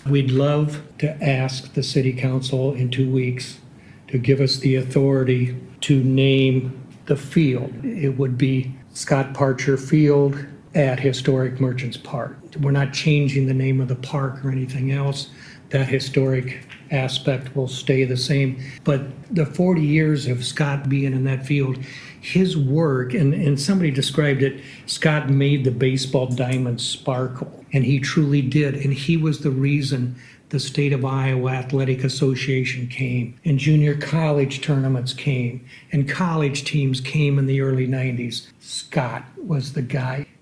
We'd love to ask the city council in 2 weeks to give us the authority to name the field. It would be Scott Parcher Field at Historic Merchants Park. We're not changing the name of the park or anything else. That historic aspect will stay the same. But the 40 years of Scott being in that field, his work, and somebody described it, Scott made the baseball diamond sparkle, and he truly did. And he was the reason the State of Iowa Athletic Association came, and junior college tournaments came, and college teams came in the early 90s. Scott was the guy.